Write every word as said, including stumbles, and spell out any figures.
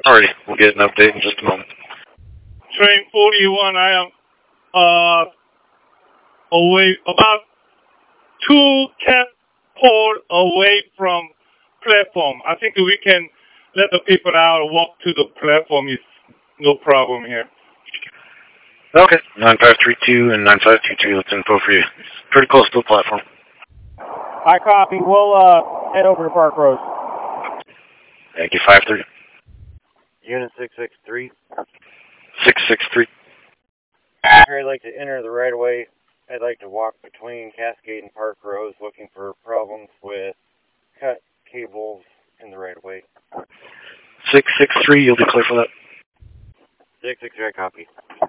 Alrighty, we'll get an update in just a moment. Train forty-one, I am uh, away, about two cat pole away from platform. I think we can let the people out walk to the platform. Is no problem here. Okay, nine five three two and nine five two two, that's info for you. Pretty close to the platform. I copy. We'll uh, head over to Park Rose. Thank you, five three. Unit six six three. six six three. I'd like to enter the right of way. I'd like to walk between Cascade and Park Rose looking for problems with cut cables in the right of way. six six three, you'll be clear for that. six six three, I copy.